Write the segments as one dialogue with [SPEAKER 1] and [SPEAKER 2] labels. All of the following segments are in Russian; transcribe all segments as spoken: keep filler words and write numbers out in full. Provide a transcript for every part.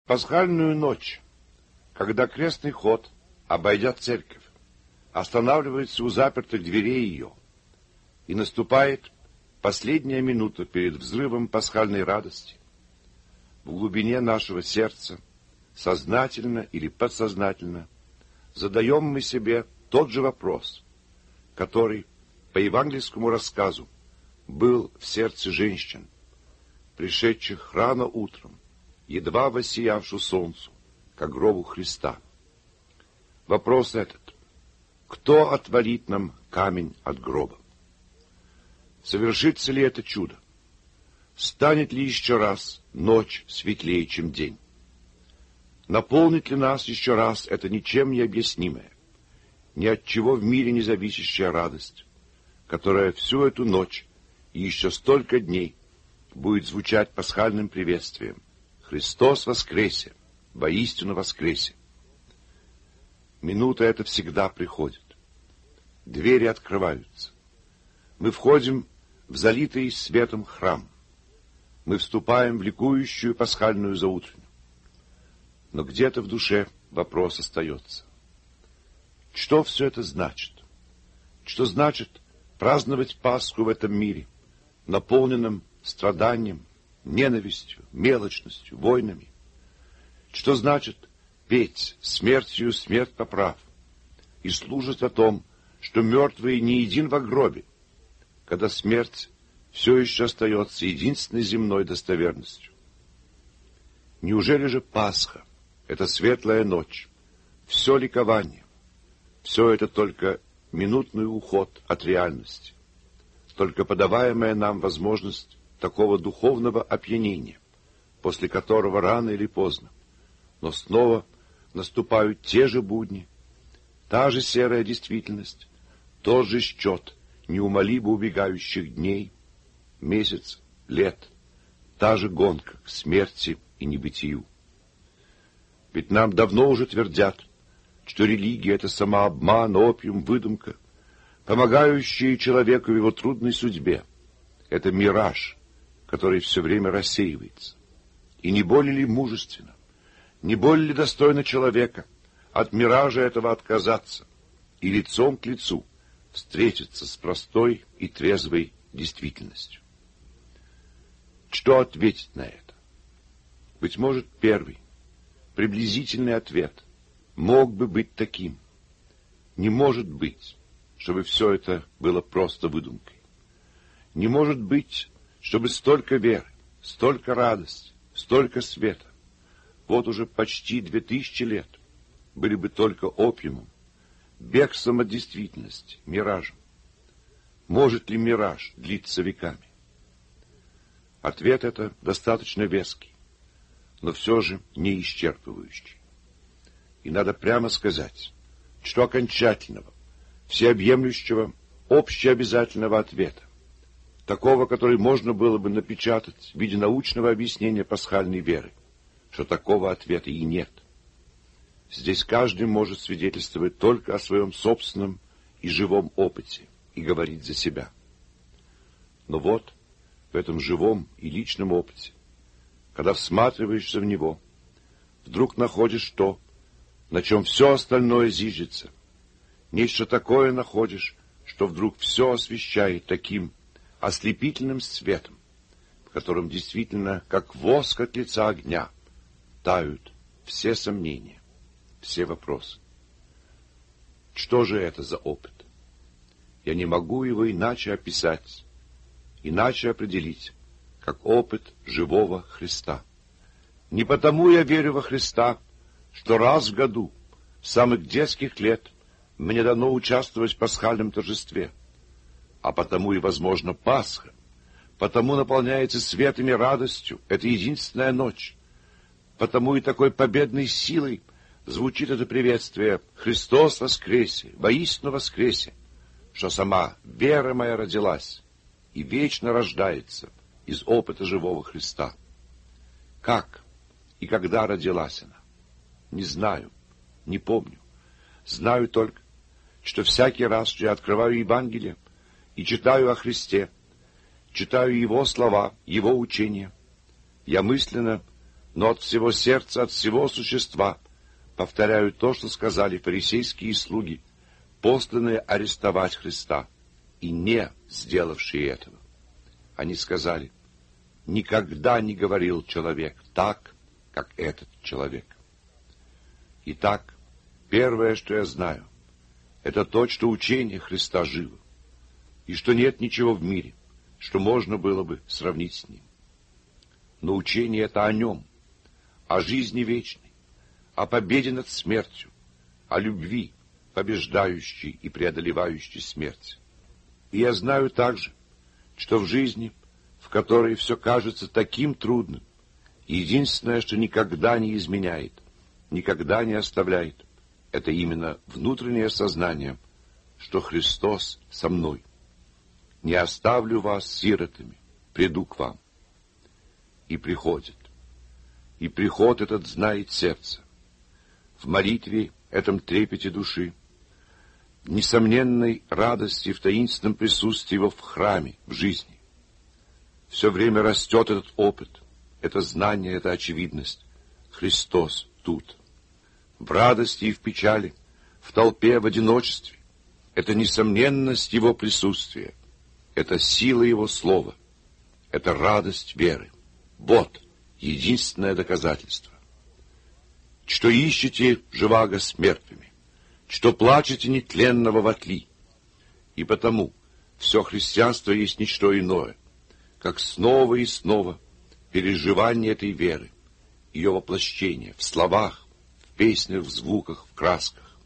[SPEAKER 1] Пасхальную ночь, когда крестный ход, обойдя церковь, останавливается у запертых дверей ее, и наступает последняя минута перед взрывом пасхальной радости, в глубине нашего сердца, сознательно или подсознательно, задаем мы себе тот же вопрос, который, по евангельскому рассказу, был в сердце женщин, пришедших рано утром, едва воссиявшу солнцу, к гробу Христа. Вопрос этот: кто отворит нам камень от гроба? Совершится ли это чудо? Станет ли еще раз ночь светлее, чем день? Наполнит ли нас еще раз это ничем не объяснимое, ни от чего в мире не зависящая радость, которая всю эту ночь и еще столько дней будет звучать пасхальным приветствием: «Христос воскресе! Воистину воскресе!» Минута эта всегда приходит. Двери открываются. Мы входим в залитый светом храм. Мы вступаем в ликующую пасхальную заутренню. Но где-то в душе вопрос остается. Что все это значит? Что значит праздновать Пасху в этом мире, наполненном страданием, ненавистью, мелочностью, войнами? Что значит петь смертью смерть поправ и служить о том, что мертвые не един во гробе, когда смерть все еще остается единственной земной достоверностью? Неужели же Пасха, эта светлая ночь, все ликование, все это только минутный уход от реальности, только подаваемая нам возможность такого духовного опьянения, после которого рано или поздно, но снова наступают те же будни, та же серая действительность, тот же счет неумолимо убегающих дней, месяц, лет, та же гонка к смерти и небытию. Ведь нам давно уже твердят, что религия — это самообман, опиум, выдумка, помогающая человеку в его трудной судьбе. Это мираж, который все время рассеивается. И не более ли мужественно, не более ли достойно человека от миража этого отказаться и лицом к лицу встретиться с простой и трезвой действительностью? Что ответить на это? Быть может, первый, приблизительный ответ мог бы быть таким: не может быть, чтобы все это было просто выдумкой. Не может быть, чтобы столько веры, столько радости, столько света, вот уже почти две тысячи лет, были бы только опиумом, бегством от действительности, миражем. Может ли мираж длиться веками? Ответ это достаточно веский, но все же не исчерпывающий. И надо прямо сказать, что окончательного, всеобъемлющего, общеобязательного ответа, такого, который можно было бы напечатать в виде научного объяснения пасхальной веры, что такого ответа и нет. Здесь каждый может свидетельствовать только о своем собственном и живом опыте и говорить за себя. Но вот в этом живом и личном опыте, когда всматриваешься в него, вдруг находишь то, на чем все остальное зиждется. Нечто такое находишь, что вдруг все освещает таким ослепительным светом, в котором действительно, как воск от лица огня, тают все сомнения, все вопросы. Что же это за опыт? Я не могу его иначе описать, иначе определить, как опыт живого Христа. Не потому я верю во Христа, что раз в году, с самых детских лет, мне дано участвовать в пасхальном торжестве, а потому и, возможно, Пасха, потому наполняется светом и радостью эта единственная ночь, потому и такой победной силой звучит это приветствие: «Христос воскресе! Воистину воскресе!», что сама вера моя родилась и вечно рождается из опыта живого Христа. Как и когда родилась она? Не знаю, не помню. Знаю только, что всякий раз, что я открываю Евангелие и читаю о Христе, читаю Его слова, Его учения, я мысленно но от всего сердца, от всего существа повторяю то, что сказали фарисейские слуги, посланные арестовать Христа, и не сделавшие этого. Они сказали: никогда не говорил человек так, как этот человек. Итак, первое, что я знаю, это то, что учение Христа живо, и что нет ничего в мире, что можно было бы сравнить с ним. Но учение это о нем, о жизни вечной, о победе над смертью, о любви, побеждающей и преодолевающей смерть. И я знаю также, что в жизни, в которой все кажется таким трудным, единственное, что никогда не изменяет, никогда не оставляет, это именно внутреннее сознание, что Христос со мной. Не оставлю вас сиротами, приду к вам. И приходит. И приход этот знает сердце. В молитве, этом трепете души, в несомненной радости, в таинственном присутствии его в храме, в жизни. Все время растет этот опыт, это знание, эта очевидность. Христос тут. В радости и в печали, в толпе, в одиночестве. Это несомненность его присутствия. Это сила его слова. Это радость веры. Вот единственное доказательство. Что ищете живаго с мертвыми, что плачете нетленного в отли. И потому все христианство есть ничто иное, как снова и снова переживание этой веры, ее воплощение в словах, в песнях, в звуках, в красках.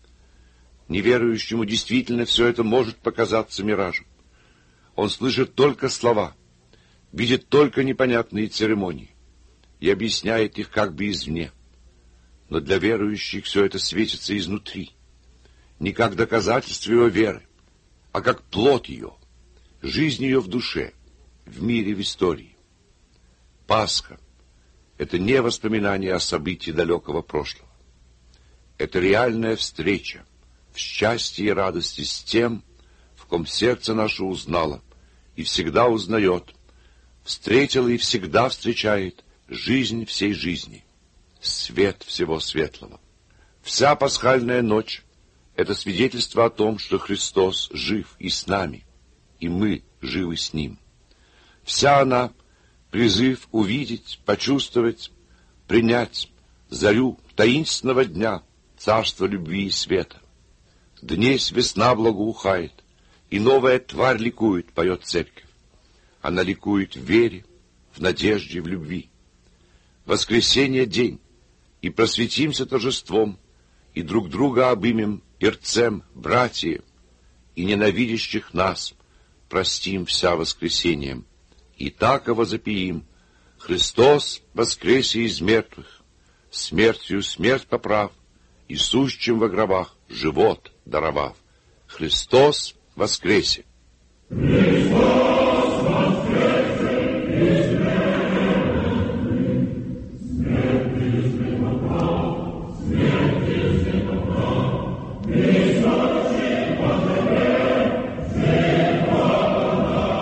[SPEAKER 1] Неверующему действительно все это может показаться миражем. Он слышит только слова, видит только непонятные церемонии и объясняет их как бы извне. Но для верующих все это светится изнутри, не как доказательство его веры, а как плод ее, жизнь ее в душе, в мире, в истории. Пасха — это не воспоминание о событии далекого прошлого. Это реальная встреча в счастье и радости с тем, в ком сердце наше узнало и всегда узнает, встретила и всегда встречает жизнь всей жизни, свет всего светлого. Вся пасхальная ночь — это свидетельство о том, что Христос жив и с нами, и мы живы с Ним. Вся она — призыв увидеть, почувствовать, принять зарю таинственного дня царства любви и света. Днесь весна благоухает, и новая тварь ликует, поет церковь. Она ликует в вере, в надежде, в любви. Воскресенье — день, и просветимся торжеством, и друг друга обымем ирцем, братья, и ненавидящих нас простим вся воскресением. И так возопиим: Христос воскресе из мертвых, смертью смерть поправ, и сущим во гробах живот даровав. Христос воскресе!
[SPEAKER 2] Христос воскресе из мертвых, смерть из поправ, смерть из поправ, и сущим во гробах живот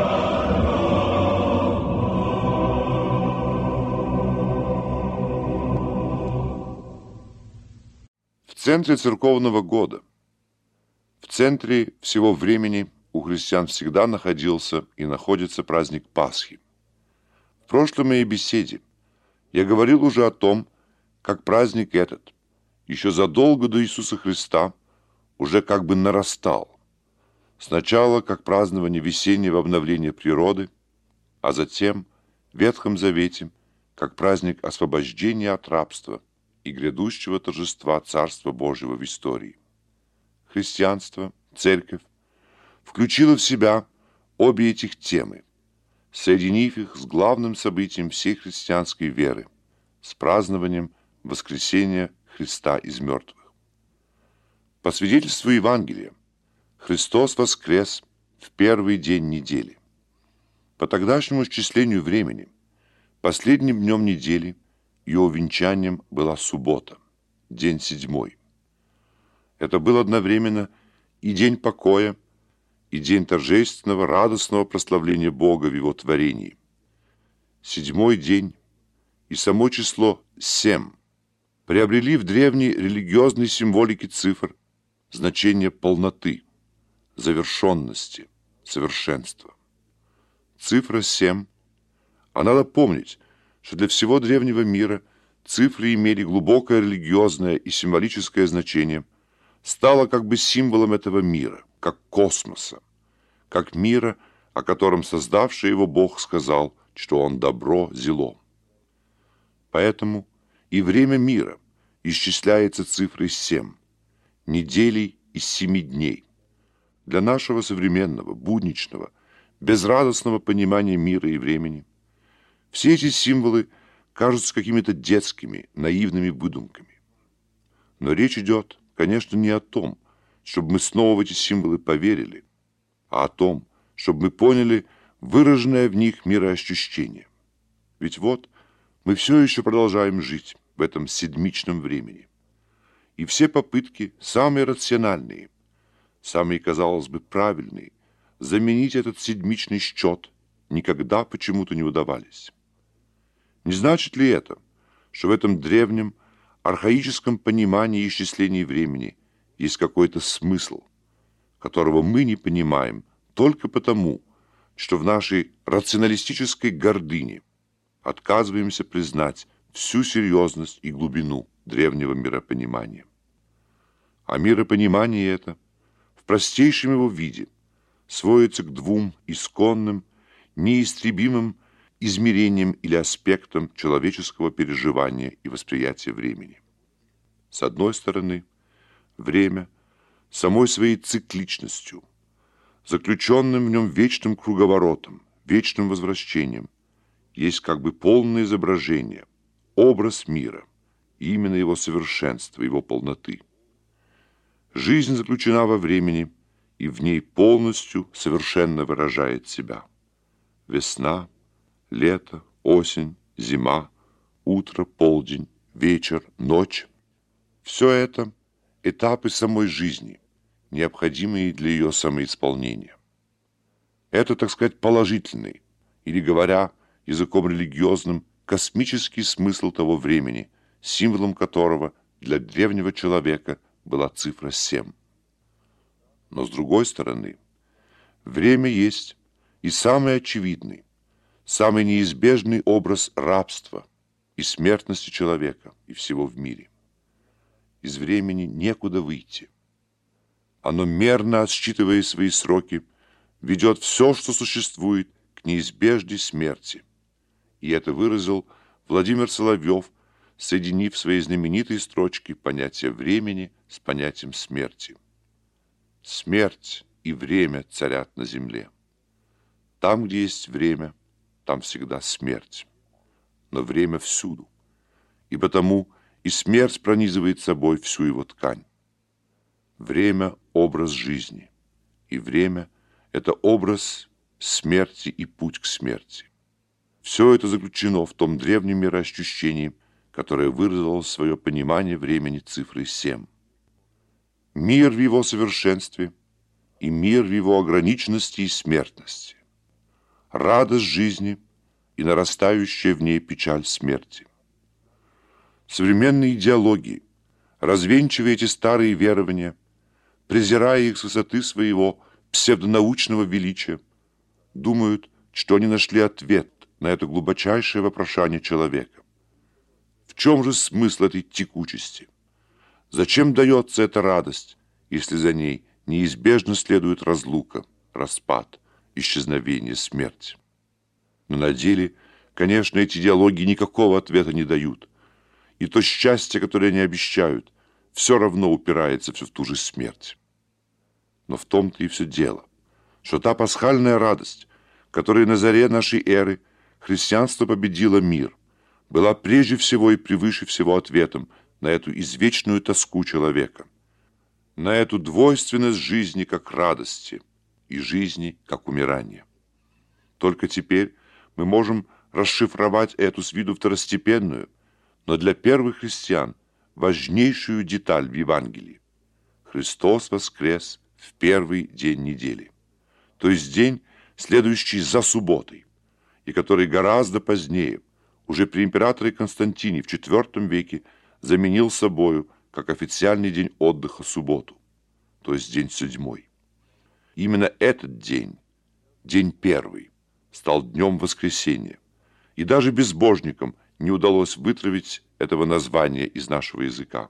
[SPEAKER 3] В центре церковного года, в центре всего времени у христиан всегда находился и находится праздник Пасхи. В прошлой моей беседе я говорил уже о том, как праздник этот, еще задолго до Иисуса Христа, уже как бы нарастал. Сначала как празднование весеннего обновления природы, а затем в Ветхом Завете как праздник освобождения от рабства и грядущего торжества Царства Божьего в истории. Христианство, церковь, включила в себя обе этих темы, соединив их с главным событием всей христианской веры, с празднованием воскресения Христа из мертвых. По свидетельству Евангелия, Христос воскрес в первый день недели. По тогдашнему исчислению времени, последним днем недели ее увенчанием была суббота, день седьмой. Это был одновременно и день покоя, и день торжественного, радостного прославления Бога в Его творении. Седьмой день и само число семь приобрели в древней религиозной символике цифр значение полноты, завершенности, совершенства. Цифра семь, а надо помнить, что для всего древнего мира цифры имели глубокое религиозное и символическое значение, стала как бы символом этого мира, как космоса, как мира, о котором создавший его Бог сказал, что он добро зело. Поэтому и время мира исчисляется цифрой семь, неделей из семи дней. Для нашего современного, будничного, безрадостного понимания мира и времени все эти символы кажутся какими-то детскими, наивными выдумками. Но речь идет, конечно, не о том, чтобы мы снова в эти символы поверили, а о том, чтобы мы поняли выраженное в них мироощущение. Ведь вот мы все еще продолжаем жить в этом седмичном времени. И все попытки, самые рациональные, самые, казалось бы, правильные, заменить этот седмичный счет никогда почему-то не удавались. Не значит ли это, что в этом древнем, архаическом понимании исчислений времени есть какой-то смысл, которого мы не понимаем только потому, что в нашей рационалистической гордыне отказываемся признать всю серьезность и глубину древнего миропонимания? А миропонимание это в простейшем его виде сводится к двум исконным, неистребимым измерением или аспектом человеческого переживания и восприятия времени. С одной стороны, время самой своей цикличностью, заключенным в нем вечным круговоротом, вечным возвращением, есть как бы полное изображение, образ мира, и именно его совершенства, его полноты. Жизнь заключена во времени и в ней полностью совершенно выражает себя. Весна, лето, осень, зима, утро, полдень, вечер, ночь – все это этапы самой жизни, необходимые для ее самоисполнения. Это, так сказать, положительный, или, говоря языком религиозным, космический смысл того времени, символом которого для древнего человека была цифра семь. Но, с другой стороны, время есть и самый очевидный, самый неизбежный образ рабства и смертности человека и всего в мире. Из времени некуда выйти. Оно, мерно отсчитывая свои сроки, ведет все, что существует, к неизбежной смерти. И это выразил Владимир Соловьев, соединив в своей знаменитой строчке понятие времени с понятием смерти. Смерть и время царят на земле. Там, где есть время, там всегда смерть. Но время всюду, и потому и смерть пронизывает собой всю его ткань. Время – образ жизни, и время – это образ смерти и путь к смерти. Все это заключено в том древнем мироощущении, которое выразило свое понимание времени цифрой семь. Мир в его совершенстве и мир в его ограниченности и смертности. Радость жизни и нарастающая в ней печаль смерти. Современные идеологии, развенчивая эти старые верования, презирая их с высоты своего псевдонаучного величия, думают, что они нашли ответ на это глубочайшее вопрошание человека. В чем же смысл этой текучести? Зачем дается эта радость, если за ней неизбежно следует разлука, распад, исчезновение, смерть? Но на деле, конечно, эти идеологии никакого ответа не дают. И то счастье, которое они обещают, все равно упирается все в ту же смерть. Но в том-то и все дело, что та пасхальная радость, которой на заре нашей эры христианство победило мир, была прежде всего и превыше всего ответом на эту извечную тоску человека, на эту двойственность жизни как радости и жизни как умирания. Только теперь мы можем расшифровать эту с виду второстепенную, но для первых христиан важнейшую деталь в Евангелии. Христос воскрес в первый день недели, то есть день, следующий за субботой, и который гораздо позднее, уже при императоре Константине в четвёртом веке заменил собою как официальный день отдыха субботу, то есть день седьмой. Именно этот день, день первый, стал днем воскресения, и даже безбожникам не удалось вытравить этого названия из нашего языка.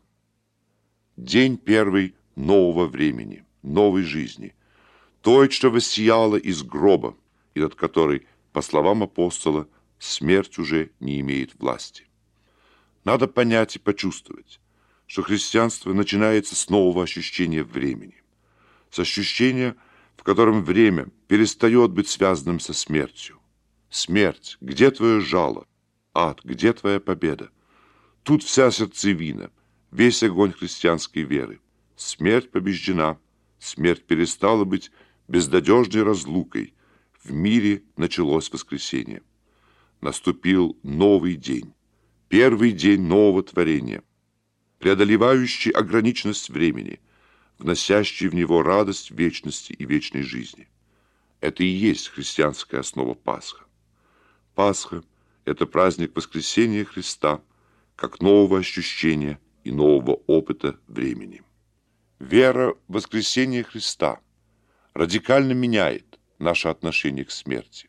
[SPEAKER 3] День первый нового времени, новой жизни, той, что воссияла из гроба, и над которой, по словам апостола, смерть уже не имеет власти. Надо понять и почувствовать, что христианство начинается с нового ощущения времени, с ощущения, в котором время перестает быть связанным со смертью. Смерть, где твое жало? Ад, где твоя победа? Тут вся сердцевина, весь огонь христианской веры. Смерть побеждена, смерть перестала быть безнадежной разлукой. В мире началось воскресение. Наступил новый день, первый день нового творения, преодолевающий ограниченность времени, вносящий в него радость вечности и вечной жизни. Это и есть христианская основа Пасха. Пасха – это праздник воскресения Христа, как нового ощущения и нового опыта времени. Вера в воскресение Христа радикально меняет наше отношение к смерти.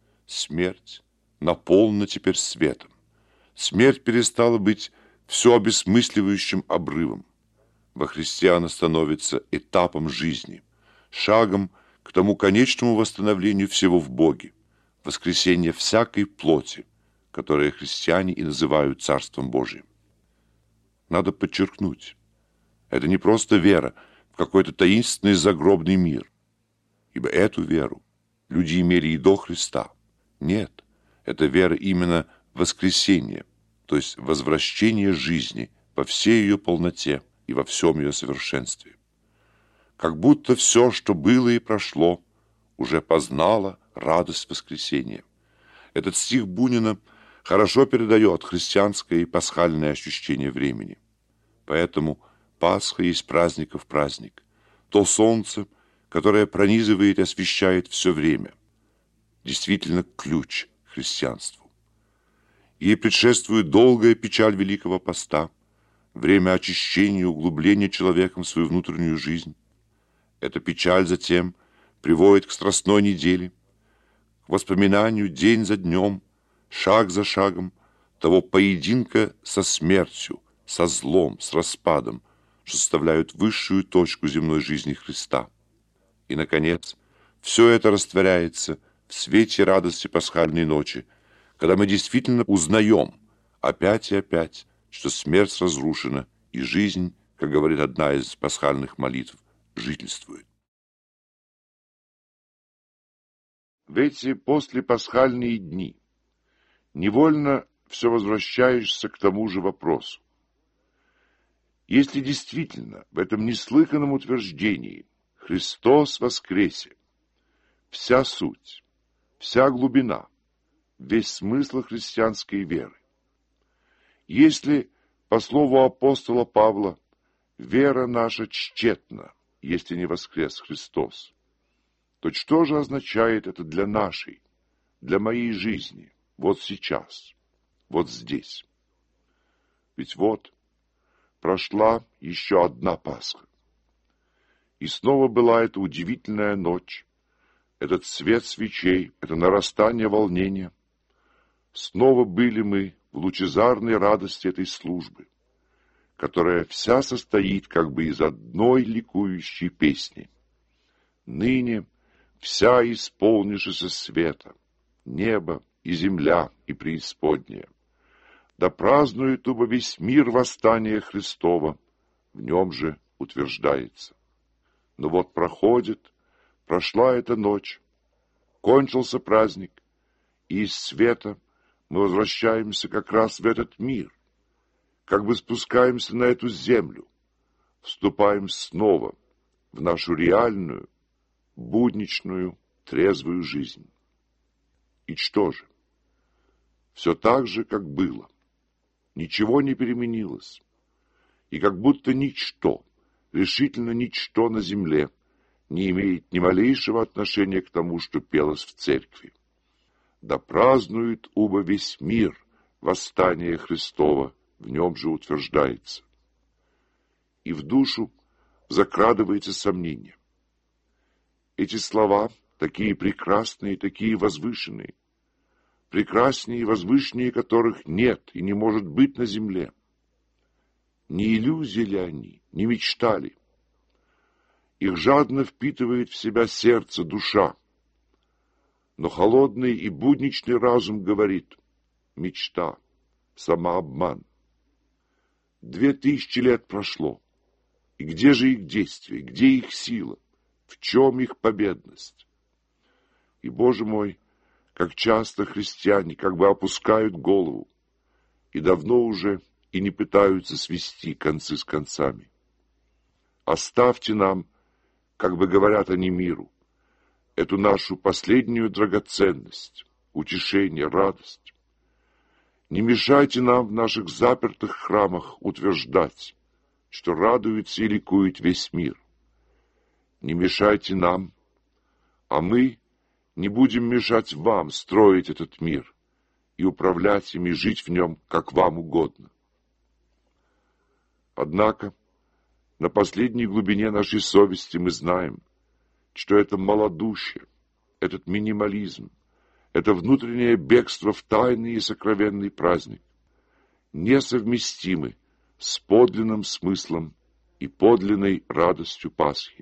[SPEAKER 3] Смерть наполнена теперь светом. Смерть перестала быть все обесмысливающим обрывом. Во Христе она становится этапом жизни, шагом к тому конечному восстановлению всего в Боге, воскресение всякой плоти, которое христиане и называют Царством Божиим. Надо подчеркнуть, это не просто вера в какой-то таинственный загробный мир, ибо эту веру люди имели и до Христа. Нет, это вера именно в воскресение, то есть возвращение жизни во всей ее полноте и во всем ее совершенстве. Как будто все, что было и прошло, уже познало радость воскресения. Этот стих Бунина хорошо передает христианское и пасхальное ощущение времени. Поэтому Пасха есть праздников праздник, то солнце, которое пронизывает и освещает все время, действительно ключ к христианству. Ей предшествует долгая печаль Великого Поста, время очищения и углубления человеком в свою внутреннюю жизнь. Эта печаль затем приводит к страстной неделе, к воспоминанию день за днем, шаг за шагом того поединка со смертью, со злом, с распадом, что составляют высшую точку земной жизни Христа. И, наконец, все это растворяется в свете радости пасхальной ночи, когда мы действительно узнаем опять и опять, что смерть разрушена, и жизнь, как говорит одна из пасхальных молитв, жительствует. В эти послепасхальные дни невольно все возвращаешься к тому же вопросу. Если действительно в этом неслыханном утверждении Христос воскресе, вся суть, вся глубина, весь смысл христианской веры, если, по слову апостола Павла, вера наша тщетна, если не воскрес Христос, то что же означает это для нашей, для моей жизни, вот сейчас, вот здесь? Ведь вот прошла еще одна Пасха. И снова была эта удивительная ночь, этот свет свечей, это нарастание волнения. Снова были мы в лучезарной радости этой службы, которая вся состоит как бы из одной ликующей песни. Ныне вся исполнившаяся света, небо и земля и преисподняя, да празднует уба весь мир восстания Христова, в нем же утверждается. Но вот проходит, прошла эта ночь, кончился праздник, и из света мы возвращаемся как раз в этот мир, как бы спускаемся на эту землю, вступаем снова в нашу реальную, будничную, трезвую жизнь. И что же? Все так же, как было. Ничего не переменилось. И как будто ничто, решительно ничто на земле не имеет ни малейшего отношения к тому, что пелось в церкви. Да празднует уба весь мир восстание Христово в нем же утверждается. И в душу закрадывается сомнение. Эти слова такие прекрасные, такие возвышенные, прекраснее и возвышеннее которых нет и не может быть на земле. Не иллюзии ли они, не мечта ли? Их жадно впитывает в себя сердце, душа. Но холодный и будничный разум говорит: мечта, самообман. Две тысячи лет прошло. И где же их действие, где их сила, в чем их победность? И, Боже мой, как часто христиане как бы опускают голову и давно уже и не пытаются свести концы с концами. Оставьте нам, как бы говорят они миру, эту нашу последнюю драгоценность, утешение, радость. Не мешайте нам в наших запертых храмах утверждать, что радуется и ликует весь мир. Не мешайте нам, а мы не будем мешать вам строить этот мир и управлять им и жить в нем, как вам угодно. Однако на последней глубине нашей совести мы знаем, что это малодушие, этот минимализм, это внутреннее бегство в тайный и сокровенный праздник несовместимы с подлинным смыслом и подлинной радостью Пасхи.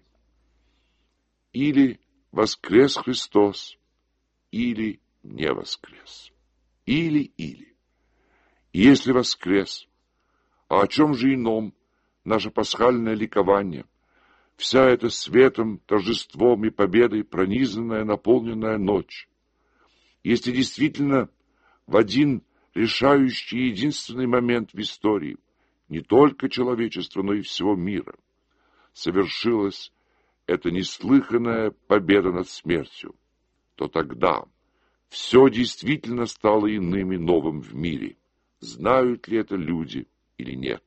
[SPEAKER 3] Или воскрес Христос, или не воскрес. Или-или. Если воскрес, а о чем же ином наше пасхальное ликование, вся эта светом, торжеством и победой пронизанная, наполненная ночь? Если действительно в один решающий единственный момент в истории не только человечества, но и всего мира совершилась эта неслыханная победа над смертью, то тогда все действительно стало иным и новым в мире, знают ли это люди или нет.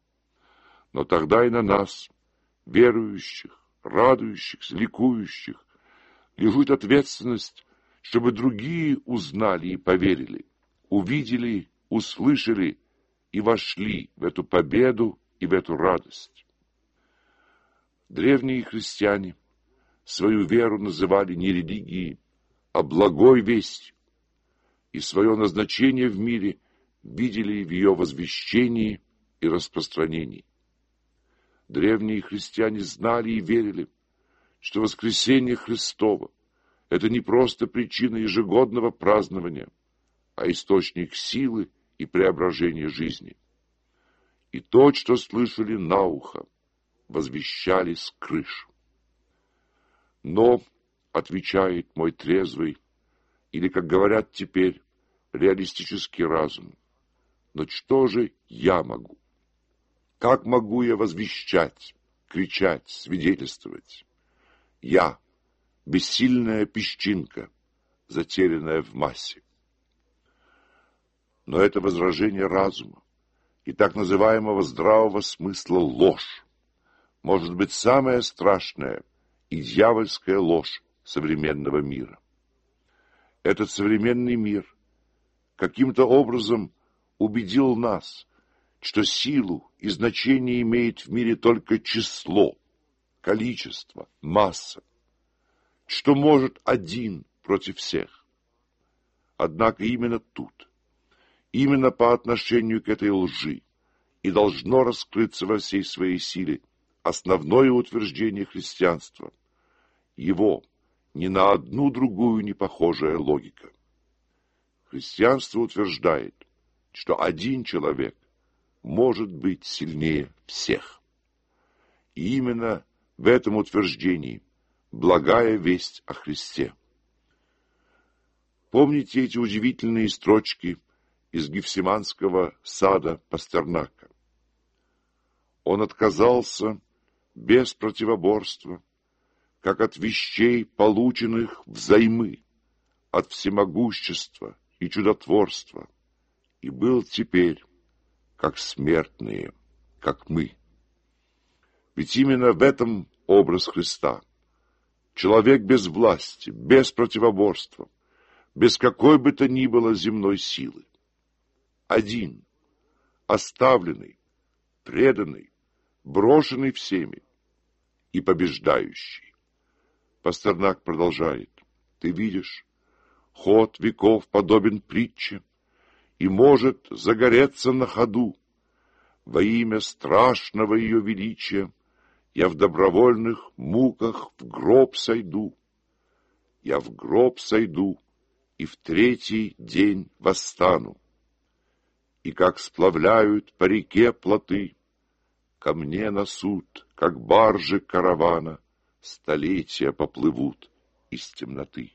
[SPEAKER 3] Но тогда и на нас, верующих, радующихся, ликующих, лежит ответственность, чтобы другие узнали и поверили, увидели, услышали и вошли в эту победу и в эту радость. Древние христиане свою веру называли не религией, а благой вестью, и свое назначение в мире видели в ее возвещении и распространении. Древние христиане знали и верили, что воскресение Христово – это не просто причина ежегодного празднования, а источник силы и преображения жизни. И то, что слышали на ухо, возвещали с крыш. Но, отвечает мой трезвый, или, как говорят теперь, реалистический разум, но что же я могу? Как могу я возвещать, кричать, свидетельствовать? Я, бессильная песчинка, затерянная в массе. Но это возражение разума и так называемого здравого смысла ложь, может быть, самая страшная и дьявольская ложь современного мира. Этот современный мир каким-то образом убедил нас, что силу и значение имеет в мире только число, количество, масса, что может один против всех. Однако именно тут, именно по отношению к этой лжи и должно раскрыться во всей своей силе основное утверждение христианства, его ни на одну другую не похожая логика. Христианство утверждает, что один человек может быть сильнее всех. И именно в этом утверждении благая весть о Христе. Помните эти удивительные строчки из Гефсиманского сада Пастернака? Он отказался без противоборства, как от вещей, полученных взаймы, от всемогущества и чудотворства, и был теперь, как смертные, как мы. Ведь именно в этом образ Христа. Человек без власти, без противоборства, без какой бы то ни было земной силы. один, оставленный, преданный, брошенный всеми и побеждающий. Пастернак продолжает. Ты видишь, ход веков подобен притче и может загореться на ходу. Во имя страшного ее величия я в добровольных муках в гроб сойду. Я в гроб сойду и в третий день восстану. И как сплавляют по реке плоты, ко мне на суд, как баржи каравана, столетия поплывут из темноты.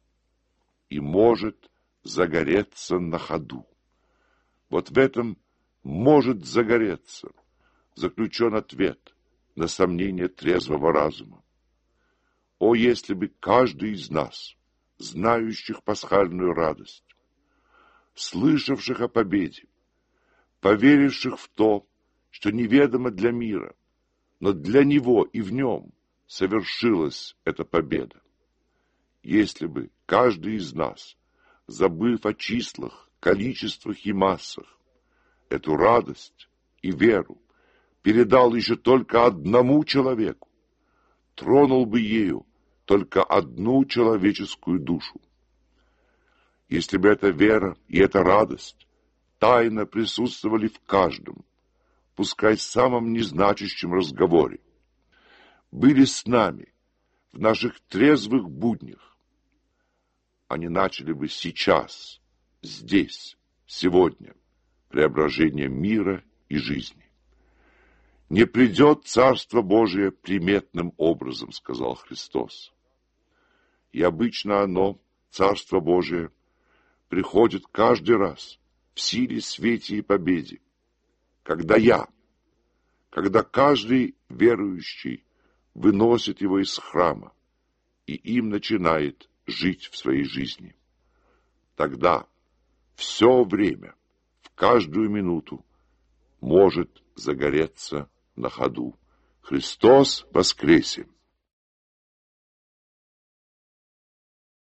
[SPEAKER 3] И может загореться на ходу. Вот в этом может загореться заключен ответ на сомнение трезвого разума. О, если бы каждый из нас, знающих пасхальную радость, слышавших о победе, поверивших в то, что неведомо для мира, но для него и в нем совершилась эта победа. Если бы каждый из нас, забыв о числах, количествах и массах, эту радость и веру передал еще только одному человеку, тронул бы ею только одну человеческую душу. Если бы эта вера и эта радость тайно присутствовали в каждом, пускай в самом незначащем разговоре, были с нами в наших трезвых буднях, они начали бы сейчас, здесь, сегодня, преображение мира и жизни. «Не придет Царство Божие приметным образом», — сказал Христос. И обычно оно, Царство Божие, приходит каждый раз в силе, свете и победе, когда я, когда каждый верующий выносит его из храма и им начинает жить в своей жизни. Тогда все время, в каждую минуту может загореться на ходу. Христос воскресе!